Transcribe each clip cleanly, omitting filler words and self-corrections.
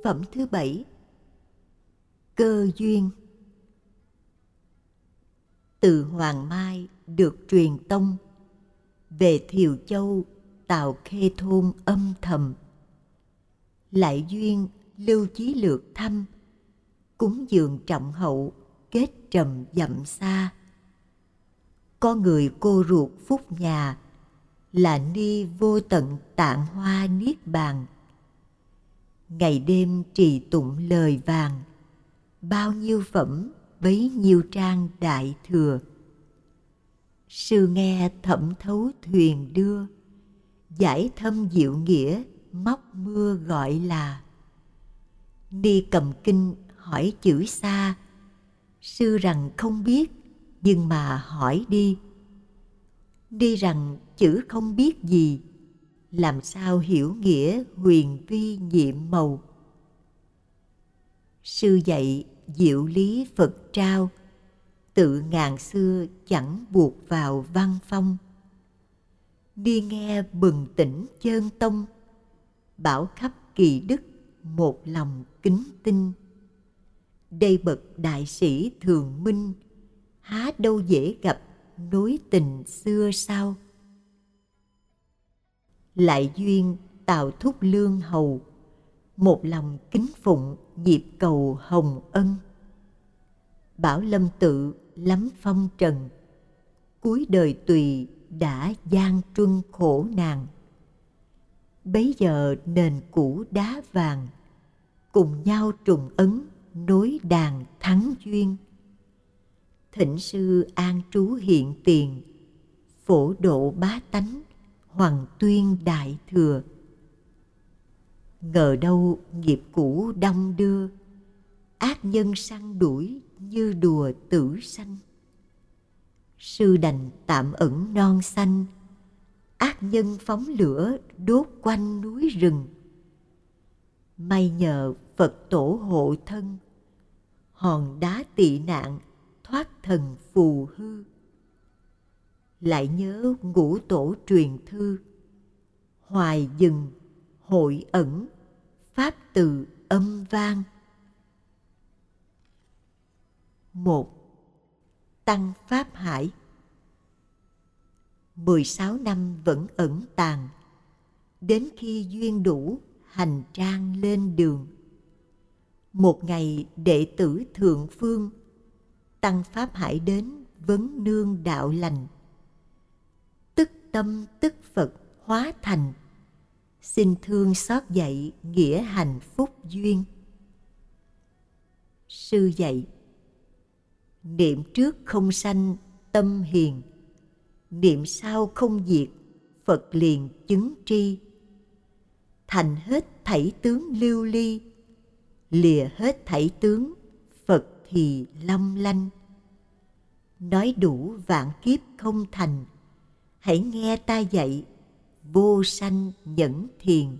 phẩm thứ 7. Cơ duyên. Từ Hoàng Mai được truyền tông, về Thiều Châu Tào Khê Thôn âm thầm. Lại duyên Lưu Chí Lược thăm, cúng dường trọng hậu kết trầm dặm xa. Có người cô ruột phúc nhà, là Ni Vô Tận Tạng Hoa Niết Bàn. Ngày đêm trì tụng lời vàng, bao nhiêu phẩm bấy nhiêu trang đại thừa. Sư nghe thẩm thấu thuyền đưa, giải thâm diệu nghĩa móc mưa gọi là. Ni cầm kinh hỏi chữ xa, sư rằng không biết nhưng mà hỏi đi. Ni rằng chữ không biết gì, làm sao hiểu nghĩa huyền vi nhiệm màu. Sư dạy diệu lý Phật trao, tự ngàn xưa chẳng buộc vào văn phong. Đi nghe bừng tỉnh chơn tông, bảo khắp kỳ đức một lòng kính tinh. Đây bậc đại sĩ thường minh, há đâu dễ gặp nối tình xưa sao. Lại duyên Tào Thúc Lương hầu, một lòng kính phụng nhịp cầu hồng ân. Bảo Lâm tự lắm phong trần, cuối đời tùy đã gian truân khổ nàng. Bấy giờ nền cũ đá vàng, cùng nhau trùng ấn nối đàn thắng duyên. Thỉnh sư an trú hiện tiền, phổ độ bá tánh hoằng tuyên đại thừa. Ngờ đâu nghiệp cũ đong đưa, ác nhân săn đuổi như đùa tử sanh. Sư đành tạm ẩn non xanh, ác nhân phóng lửa đốt quanh núi rừng. May nhờ Phật tổ hộ thân, hòn đá tị nạn thoát thần phù hư. Lại nhớ ngũ tổ truyền thư, hoài dừng hội ẩn pháp từ âm vang. 1. Tăng Pháp Hải. 16 năm vẫn ẩn tàng, đến khi duyên đủ hành trang lên đường. Một ngày đệ tử thượng phương, Tăng Pháp Hải đến vấn nương đạo lành. Tức tâm tức Phật hóa thành, xin thương xót dạy nghĩa hành phúc duyên. Sư dạy: niệm trước không sanh tâm hiền, niệm sau không diệt Phật liền chứng tri. Thành hết thảy tướng lưu ly, lìa hết thảy tướng Phật thì long lanh. Nói đủ vạn kiếp không thành, hãy nghe ta dạy vô sanh nhẫn thiền.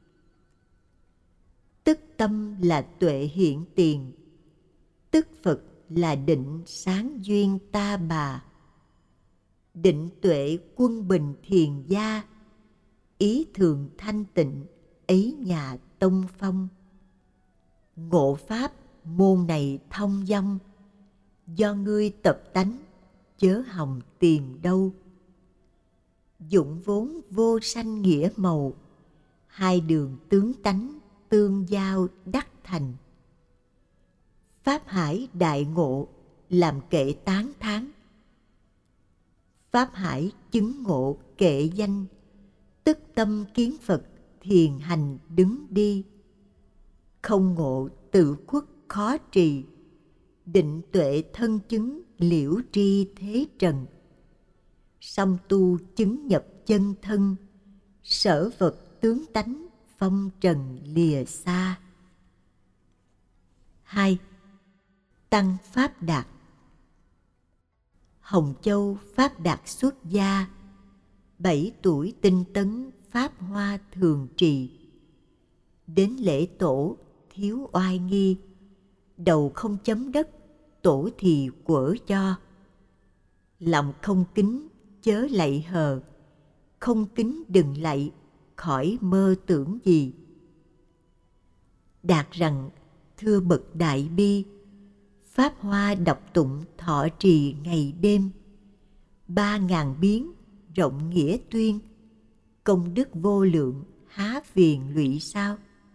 Tức tâm là tuệ hiện tiền, tức Phật là định sáng duyên ta bà. Định tuệ quân bình thiền gia, ý thường thanh tịnh ấy nhà tông phong. Ngộ pháp môn này thông dong, do ngươi tập tánh chớ hòng tìm đâu. Dụng vốn vô sanh nghĩa màu, hai đường tướng tánh tương giao đắc thành. Pháp Hải đại ngộ làm kệ tán thán, Pháp Hải chứng ngộ kệ danh, tức tâm kiến Phật thiền hành đứng đi. Không ngộ tự khuất khó trì, định tuệ thân chứng liễu tri thế trần. Song tu chứng nhập chân thân, sở vật tướng tánh phong trần lìa xa. 2. Tăng Pháp Đạt. Hồng Châu Pháp Đạt xuất gia, 7 tuổi tinh tấn Pháp Hoa thường trì. Đến lễ tổ thiếu oai nghi, đầu không chấm đất tổ thì quở cho. Lòng không kính chớ lạy hờ, không kính đừng lạy khỏi mơ tưởng gì. Đạt rằng: thưa bậc đại bi, pháp hoa đọc tụng thọ trì ngày đêm, 3.000 biến rộng nghĩa tuyên, công đức vô lượng há phiền lụy sao?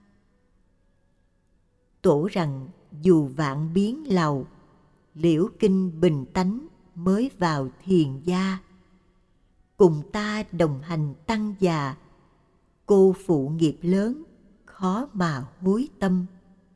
Tổ rằng: dù vạn biến lầu, liễu kinh bình tánh mới vào thiền gia, cùng ta đồng hành tăng già, cô phụ nghiệp lớn khó mà hối tâm.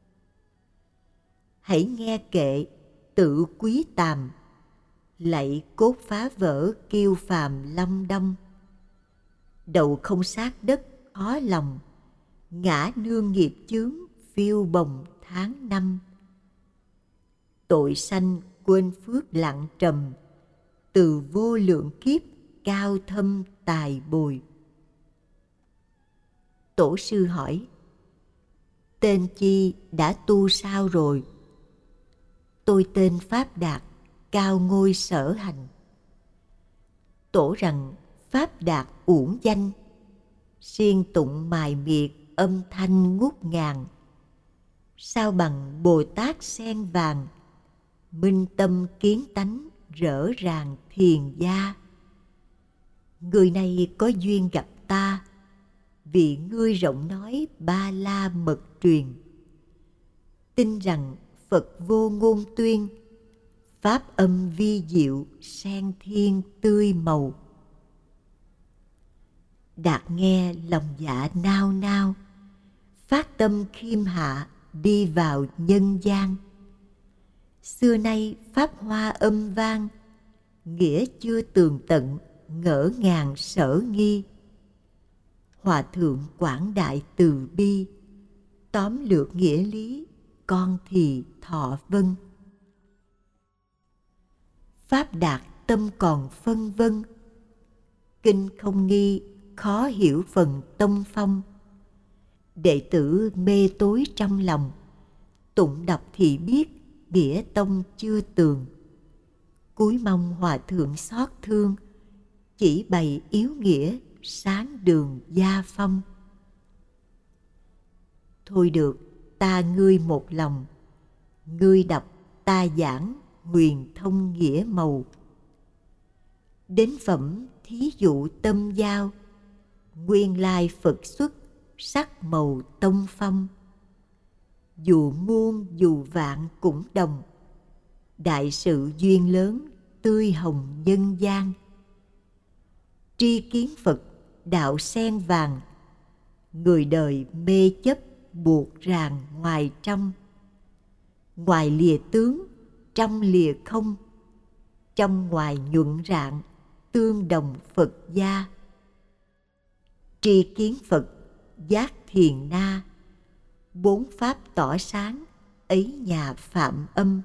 Hãy nghe kệ tự quý tàm, lạy cốt phá vỡ kiêu phàm long đong. Đậu không sát đất khó lòng, ngã nương nghiệp chướng phiêu bồng tháng năm. Tội sanh quên phước lặng trầm, từ vô lượng kiếp cao thâm tài bồi. Tổ sư hỏi: tên chi đã tu sao rồi? Tôi tên Pháp Đạt, cao ngôi sở hành. Tổ rằng: Pháp Đạt uổng danh, siêng tụng mài miệt âm thanh ngút ngàn. Sao bằng Bồ Tát sen vàng, minh tâm kiến tánh rỡ ràng thiền gia. Người này có duyên gặp ta, vì ngươi rộng nói ba la mật truyền. Tin rằng Phật vô ngôn tuyên, pháp âm vi diệu sen thiên tươi màu. Đạt nghe lòng dạ nao nao, phát tâm khiêm hạ đi vào nhân gian. Xưa nay pháp hoa âm vang, nghĩa chưa tường tận ngỡ ngàng sở nghi. Hòa thượng quảng đại từ bi, tóm lược nghĩa lý con thì thọ vân. Pháp Đạt tâm còn phân vân, kinh không nghi khó hiểu phần tông phong. Đệ tử mê tối trong lòng, tụng đọc thì biết nghĩa tông chưa tường. Cúi mong hòa thượng xót thương, chỉ bày yếu nghĩa sáng đường gia phong. Thôi được, ta ngươi một lòng, ngươi đọc ta giảng huyền thông nghĩa màu. Đến phẩm thí dụ tâm giao, nguyên lai Phật xuất sắc màu tông phong. Dù muôn dù vạn cũng đồng, đại sự duyên lớn tươi hồng nhân gian. Tri kiến Phật đạo sen vàng, người đời mê chấp buộc ràng ngoài trong. Ngoài lìa tướng, trong lìa không, trong ngoài nhuận rạng tương đồng Phật gia. Tri kiến Phật giác thiền na, bốn pháp tỏ sáng ấy nhà Phạm Âm.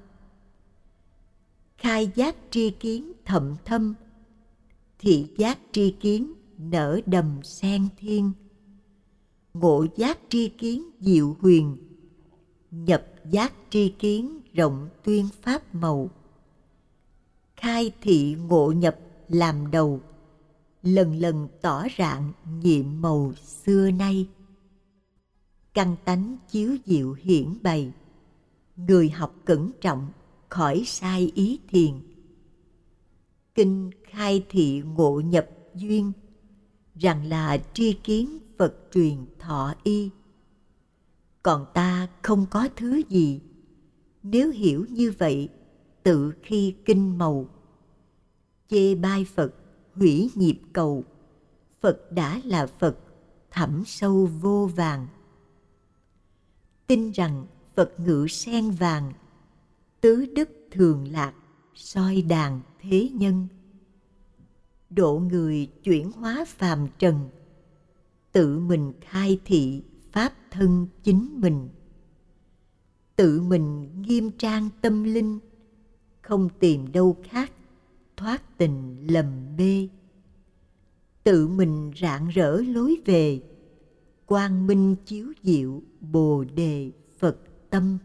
Khai giác tri kiến thậm thâm, thị giác tri kiến nở đầm sen thiên. Ngộ giác tri kiến diệu huyền, nhập giác tri kiến rộng tuyên pháp màu. Khai thị ngộ nhập làm đầu, lần lần tỏ rạng nhiệm màu xưa nay. Căn tánh chiếu diệu hiển bày, người học cẩn trọng khỏi sai ý thiền. Kinh khai thị ngộ nhập duyên, rằng là tri kiến Phật truyền thọ y. Còn ta không có thứ gì, nếu hiểu như vậy tự khi kinh màu. Chê bai Phật hủy nhịp cầu, Phật đã là Phật thẳm sâu vô vàng. Tin rằng Phật ngự sen vàng, tứ đức thường lạc soi đàn thế nhân. Độ người chuyển hóa phàm trần, tự mình khai thị pháp thân chính mình. Tự mình nghiêm trang tâm linh, không tìm đâu khác thoát tình lầm mê. Tự mình rạng rỡ lối về, quang minh chiếu diệu Bồ đề Phật tâm.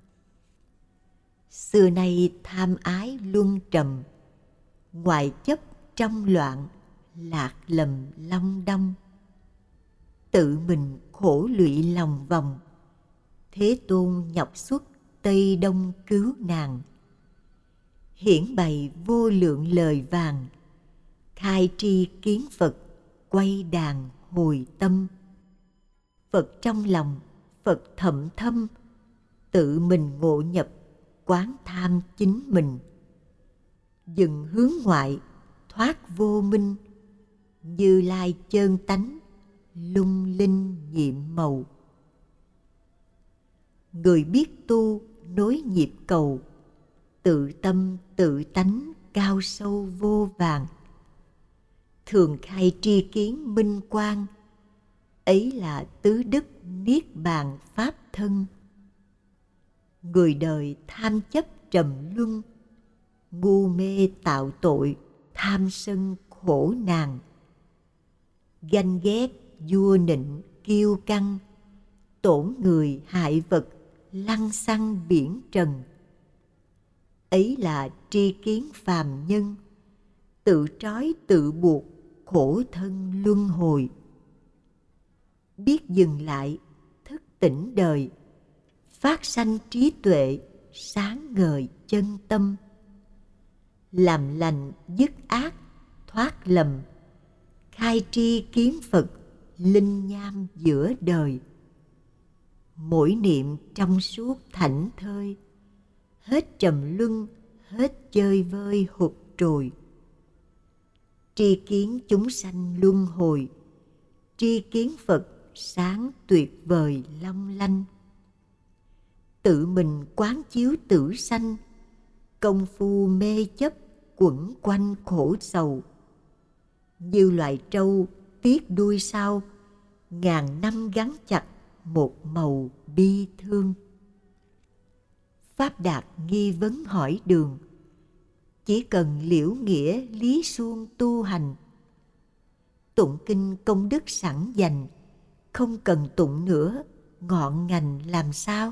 Xưa nay tham ái luân trầm, ngoại chấp trong loạn lạc lầm long đong. Tự mình khổ lụy lòng vòng, Thế Tôn nhọc xuất Tây Đông cứu nàng. Hiển bày vô lượng lời vàng, khai tri kiến Phật, quay đàn hồi tâm. Phật trong lòng, Phật thậm thâm, tự mình ngộ nhập, quán tham chính mình. Dừng hướng ngoại, thoát vô minh, Như Lai chơn tánh, lung linh nhiệm màu. Người biết tu, nối nhịp cầu, tự tâm tự tánh cao sâu vô vàng. Thường khai tri kiến minh quang, ấy là tứ đức niết bàn pháp thân. Người đời tham chấp trầm luân, ngu mê tạo tội, tham sân khổ nàng. Ganh ghét vua nịnh kiêu căng, tổn người hại vật, lăng xăng biển trần. Ấy là tri kiến phàm nhân, tự trói tự buộc, khổ thân luân hồi. Biết dừng lại, thức tỉnh đời, phát sanh trí tuệ, sáng ngời chân tâm. Làm lành dứt ác, thoát lầm, khai tri kiến Phật, linh nham giữa đời. Mỗi niệm trong suốt thảnh thơi, hết trầm luân, hết chơi vơi hụt trồi. Tri kiến chúng sanh luân hồi, tri kiến Phật sáng tuyệt vời long lanh. Tự mình quán chiếu tử sanh, công phu mê chấp quẩn quanh khổ sầu. Như loài trâu tiếc đuôi sau, ngàn năm gắn chặt một màu bi thương. Pháp Đạt nghi vấn hỏi đường, chỉ cần liễu nghĩa lý suông tu hành. Tụng kinh công đức sẵn dành, không cần tụng nữa, ngọn ngành làm sao?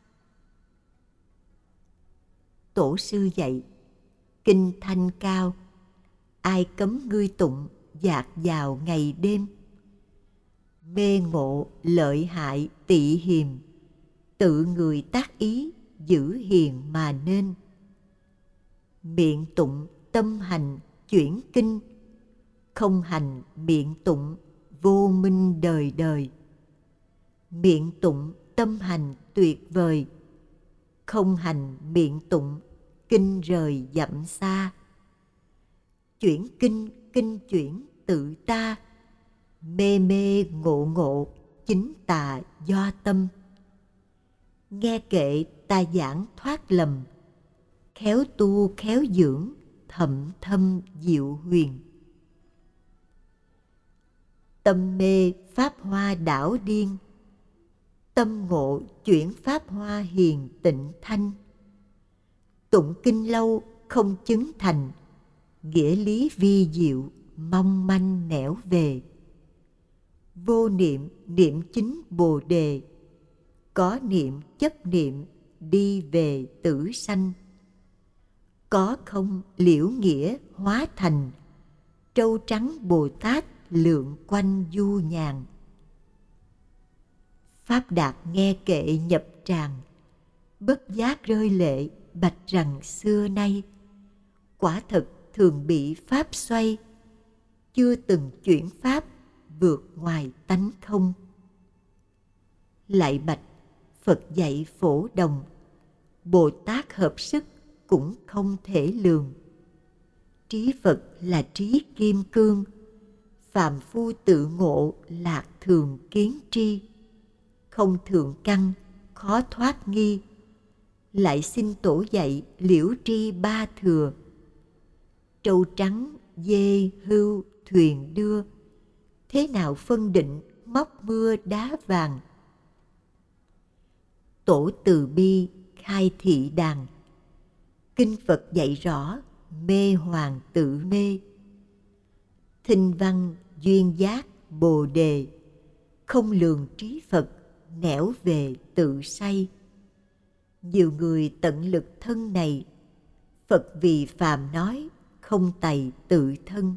Tổ sư dạy, kinh thanh cao, ai cấm ngươi tụng, dạt vào ngày đêm. Mê ngộ lợi hại tị hiềm, tự người tác ý, giữ hiền mà nên. Miệng tụng tâm hành chuyển kinh, không hành miệng tụng vô minh đời đời. Miệng tụng tâm hành tuyệt vời, không hành miệng tụng kinh rời dặm xa. Chuyển kinh kinh chuyển tự ta, mê mê ngộ ngộ chính tà do tâm. Nghe kệ ta giảng thoát lầm, khéo tu khéo dưỡng thậm thâm diệu huyền. Tâm mê pháp hoa đảo điên, tâm ngộ chuyển pháp hoa hiền tịnh thanh. Tụng kinh lâu không chứng thành, nghĩa lý vi diệu mong manh nẻo về. Vô niệm niệm chính Bồ đề, có niệm chấp niệm đi về tử sanh. Có không liễu nghĩa hóa thành, trâu trắng Bồ Tát lượn quanh du nhàn. Pháp Đạt nghe kệ nhập tràng, bất giác rơi lệ bạch rằng xưa nay. Quả thật thường bị pháp xoay, chưa từng chuyển pháp vượt ngoài tánh không. Lại bạch Phật dạy phổ đồng, Bồ Tát hợp sức cũng không thể lường. Trí Phật là trí kim cương, phàm phu tự ngộ lạc thường kiến tri. Không thượng căn khó thoát nghi, lại xin tổ dạy liễu tri ba thừa. Trâu trắng dê hưu thuyền đưa, thế nào phân định móc mưa đá vàng. Tổ từ bi khai thị đàn, kinh Phật dạy rõ mê hoàng tự mê. Thinh văn duyên giác Bồ đề, không lường trí Phật nẻo về tự say. Nhiều người tận lực thân này, Phật vì phàm nói không tày tự thân.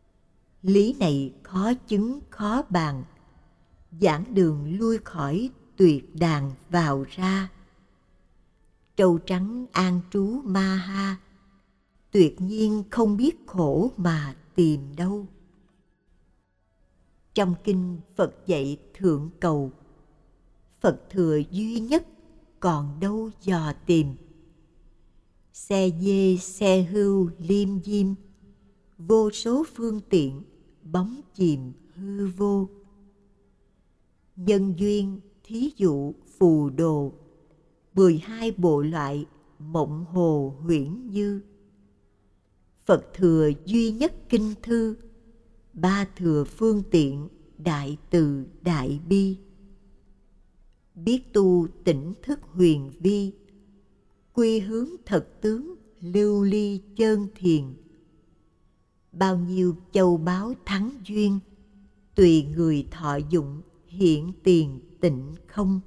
Lý này khó chứng khó bàn, giảng đường lui khỏi tuyệt đàn vào ra. Trâu trắng an trú ma ha, tuyệt nhiên không biết khổ mà tìm đâu. Trong kinh Phật dạy thượng cầu, Phật thừa duy nhất, còn đâu dò tìm. Xe dê xe hưu liêm diêm, vô số phương tiện bóng chìm hư vô. Nhân duyên thí dụ phù đồ, 12 bộ loại mộng hồ huyễn như. Phật thừa duy nhất kinh thư, 3 thừa phương tiện đại từ đại bi. Biết tu tỉnh thức huyền vi, quy hướng thật tướng lưu ly chơn thiền. Bao nhiêu châu báu thắng duyên, tùy người thọ dụng hiện tiền tịnh không.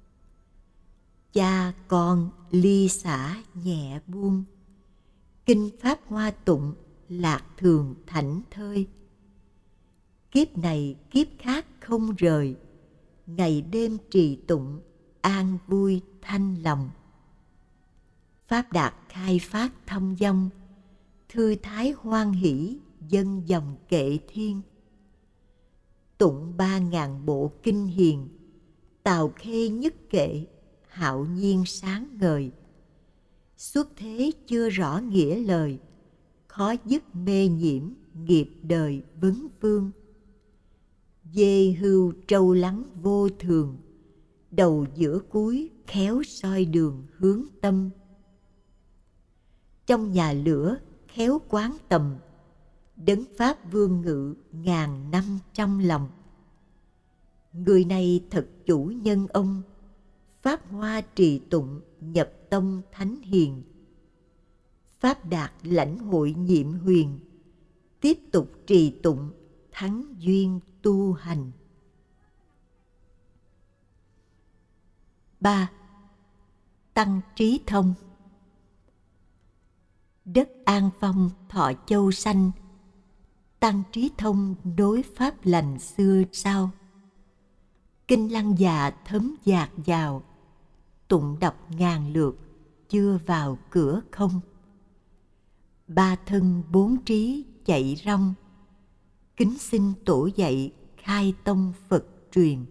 Cha con ly xả nhẹ buông, kinh pháp hoa tụng lạc thường thảnh thơi. Kiếp này kiếp khác không rời, ngày đêm trì tụng an vui thanh lòng. Pháp đạt khai phát thông dong, thư thái hoan hỷ dân dòng kệ thiên. Tụng 3000 bộ kinh hiền, tào khê nhất kệ hạo nhiên sáng ngời. Xuất thế chưa rõ nghĩa lời, khó dứt mê nhiễm nghiệp đời vấn vương. Dê hưu trâu lắng vô thường, đầu giữa cuối khéo soi đường hướng tâm. Trong nhà lửa khéo quán tầm, đấng pháp vương ngự ngàn năm trong lòng. Người này thật chủ nhân ông, pháp hoa trì tụng nhập tông thánh hiền. Pháp đạt lãnh hội nhiệm huyền, tiếp tục trì tụng thắng duyên tu hành. 3. Tăng trí thông. Đất An Phong thọ châu xanh, tăng trí thông nối pháp lành xưa sao. Kinh lăng già thấm dạt vào, tụng đọc ngàn lượt chưa vào cửa không. 3 thân 4 trí chạy rong, kính xin tổ dạy khai tông Phật truyền.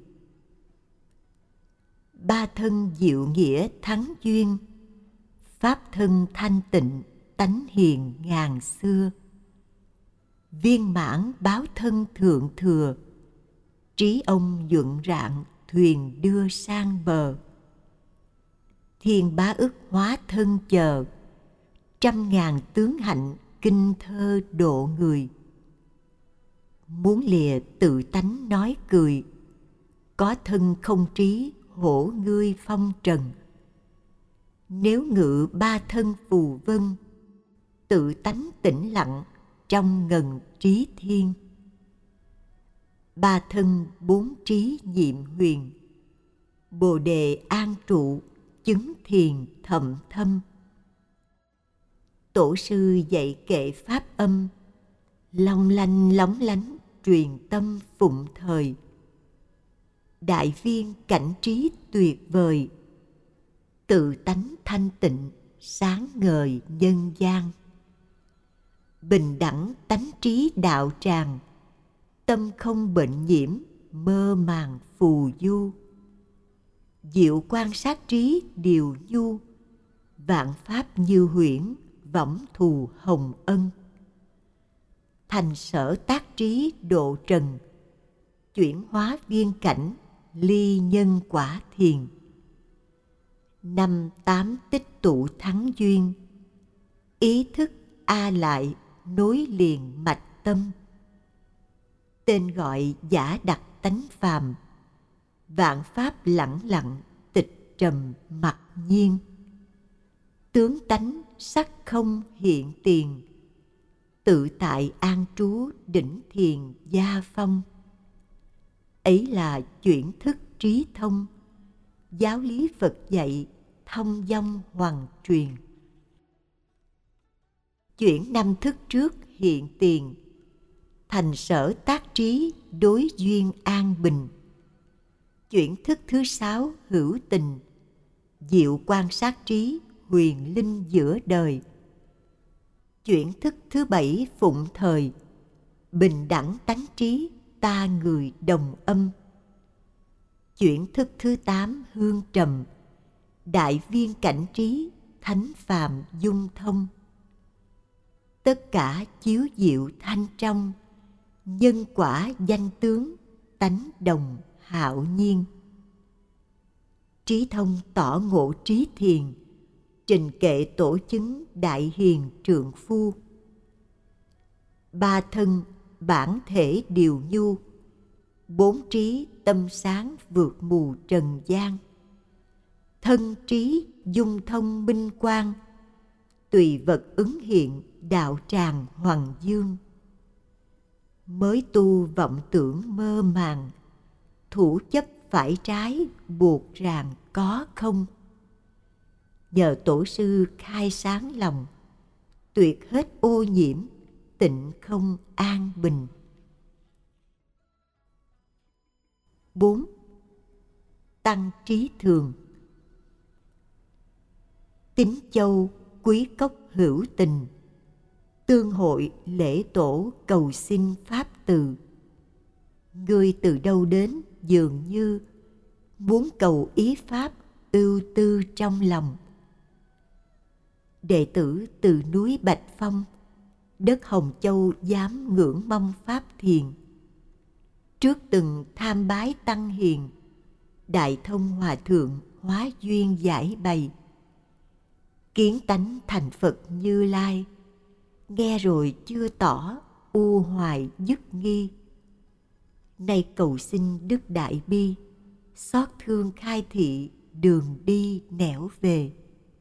3 thân diệu nghĩa thắng duyên, pháp thân thanh tịnh tánh hiền ngàn xưa. Viên mãn báo thân thượng thừa, trí ông nhuận rạng thuyền đưa sang bờ. Thiên bá ức hóa thân chờ, 100.000 tướng hạnh kinh thơ độ người. Muốn lìa tự tánh nói cười, có thân không trí hổ ngươi phong trần. Nếu ngự 3 thân phù vân, tự tánh tĩnh lặng trong ngần trí thiên. 3 thân 4 trí nhiệm huyền, bồ đề an trụ chứng thiền thậm thâm. Tổ sư dạy kệ pháp âm, long lanh lóng lánh truyền tâm phụng thời. Đại viên cảnh trí tuyệt vời, tự tánh thanh tịnh sáng ngời nhân gian. Bình đẳng tánh trí đạo tràng, tâm không bệnh nhiễm mơ màng phù du. Diệu quan sát trí điều nhu, vạn pháp như huyễn võng thù hồng ân. Thành sở tác trí độ trần, chuyển hóa viên cảnh ly nhân quả thiền. 5 8 tích tụ thắng duyên, ý thức a lại nối liền mạch tâm. Tên gọi giả đặt tánh phàm, vạn pháp lẳng lặng tịch trầm mặc nhiên. Tướng tánh sắc không hiện tiền, tự tại an trú đỉnh thiền gia phong. Ấy là chuyển thức trí thông, giáo lý Phật dạy thông dong hoằng truyền. Chuyển 5 thức trước hiện tiền, thành sở tác trí đối duyên an bình. Chuyển thức thứ 6 hữu tình, diệu quan sát trí, huyền linh giữa đời. Chuyển thức thứ 7 phụng thời, bình đẳng tánh trí, ta người đồng âm. Chuyển thức thứ 8 hương trầm, đại viên cảnh trí, thánh phàm dung thông. Tất cả chiếu diệu thanh trong, nhân quả danh tướng, tánh đồng hạo nhiên. Trí thông tỏ ngộ trí thiền, trình kệ tổ chứng đại hiền trượng phu. Ba thân bản thể điều nhu, bốn trí tâm sáng vượt mù trần gian. Thân trí dung thông minh quang, tùy vật ứng hiện đạo tràng hoàng dương. Mới tu vọng tưởng mơ màng, thủ chấp phải trái buộc ràng có không. Nhờ tổ sư khai sáng lòng, tuyệt hết ô nhiễm, tịnh không an bình. 4. Tăng trí thường. Tín châu quý cốc hữu tình, tương hội lễ tổ cầu xin pháp từ. Ngươi từ đâu đến dường như, muốn cầu ý pháp ưu tư trong lòng. Đệ tử từ núi Bạch Phong, đất Hồng Châu dám ngưỡng mong pháp thiền. Trước từng tham bái tăng hiền, đại thông hòa thượng hóa duyên giải bày. Kiến tánh thành Phật Như Lai, nghe rồi chưa tỏ, u hoài dứt nghi. Nay cầu xin Đức Đại Bi, xót thương khai thị đường đi nẻo về.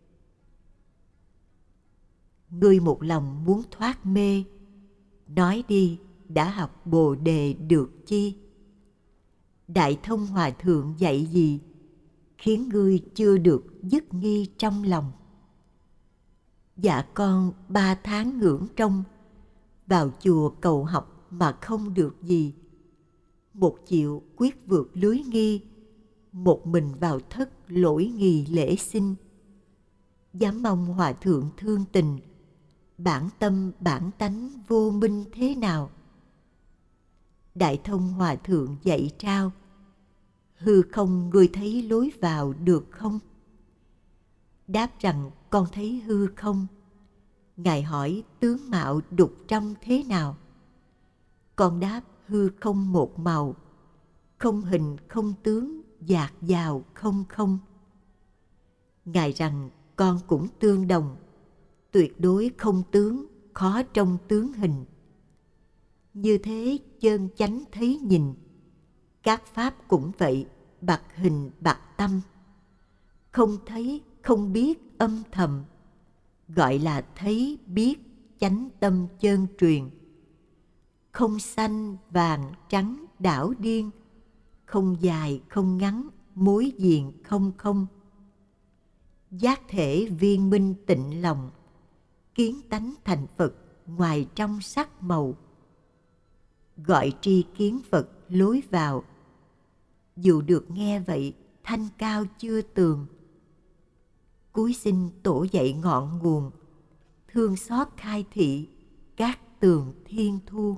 Ngươi một lòng muốn thoát mê, nói đi đã học Bồ Đề được chi? Đại thông hòa thượng dạy gì, khiến ngươi chưa được dứt nghi trong lòng? Dạ con 3 tháng ngưỡng trông, vào chùa cầu học mà không được gì. Một chịu quyết vượt lưới nghi, một mình vào thất lỗi nghi lễ xin. Dám mong hòa thượng thương tình, bản tâm bản tánh vô minh thế nào? Đại thông hòa thượng dạy trao, hư không ngươi thấy lối vào được không? Đáp rằng con thấy hư không. Ngài hỏi tướng mạo đục trong thế nào? Con đáp hư không một màu, không hình không tướng, dạt dào không không. Ngài rằng con cũng tương đồng, tuyệt đối không tướng, khó trong tướng hình. Như thế chân chánh thấy nhìn, các pháp cũng vậy, bạc hình bạc tâm. Không thấy, không biết âm thầm, gọi là thấy biết chánh tâm chân truyền. Không xanh vàng trắng đảo điên, không dài không ngắn mối diền không không. Giác thể viên minh tịnh lòng, kiến tánh thành Phật ngoài trong sắc màu. Gọi tri kiến Phật lối vào, dù được nghe vậy thanh cao chưa tường. Cúi xin tổ dạy ngọn nguồn, thương xót khai thị các tường thiên thu.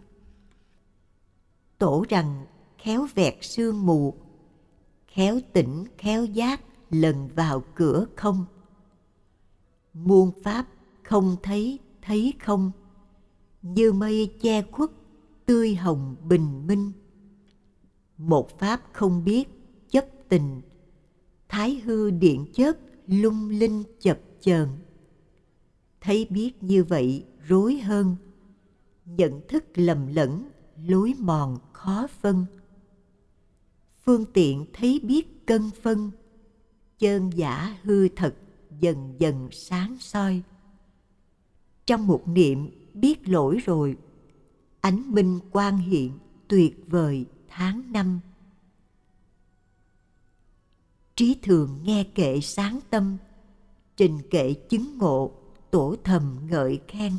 Tổ rằng khéo vẹt sương mù, khéo tỉnh khéo giác lần vào cửa không. Muôn pháp không thấy, thấy không, như mây che khuất tươi hồng bình minh. Một pháp không biết chấp tình, thái hư điện chớp lung linh chập chờn. Thấy biết như vậy rối hơn, nhận thức lầm lẫn, lối mòn khó phân. Phương tiện thấy biết cân phân, chân giả hư thật dần dần sáng soi. Trong một niệm biết lỗi rồi, ánh minh quang hiện tuyệt vời tháng năm. Trí thường nghe kệ sáng tâm, trình kệ chứng ngộ tổ thầm ngợi khen.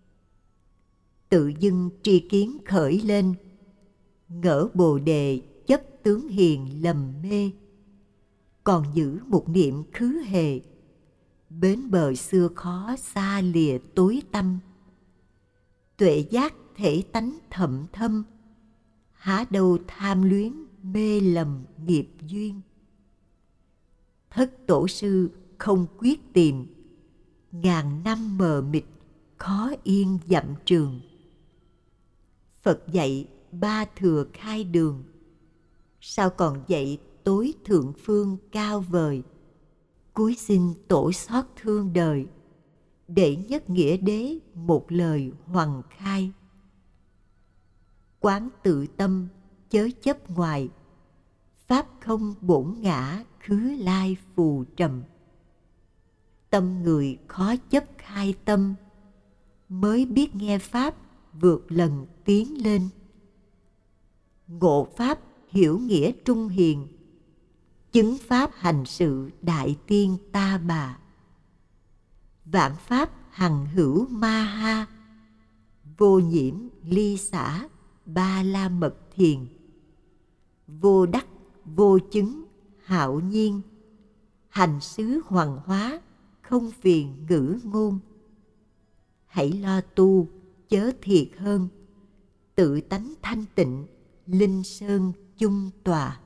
Tự dưng tri kiến khởi lên, ngỡ Bồ Đề chấp tướng hiền lầm mê, còn giữ một niệm khứ hệ, bến bờ xưa khó xa lìa tối tăm. Tuệ giác thể tánh thậm thâm, há đâu tham luyến mê lầm nghiệp duyên. Thất tổ sư không quyết tìm, ngàn năm mờ mịt khó yên dặm trường. Phật dạy ba thừa khai đường, sao còn dạy tối thượng phương cao vời. Cúi xin tổ xót thương đời, để nhất nghĩa đế một lời hoằng khai. Quán tự tâm chớ chấp ngoài, pháp không bổn ngã khứ lai phù trầm. Tâm người khó chấp khai tâm, mới biết nghe pháp vượt lần tiến lên. Ngộ pháp hiểu nghĩa trung hiền, chứng pháp hành sự đại tiên ta bà. Vạn pháp hằng hữu ma ha, vô nhiễm ly xả ba la mật thiền. Vô đắc vô chứng hạo nhiên, hành xứ hoằng hóa không phiền ngữ ngôn. Hãy lo tu chớ thiệt hơn, tự tánh thanh tịnh linh sơn chung tòa.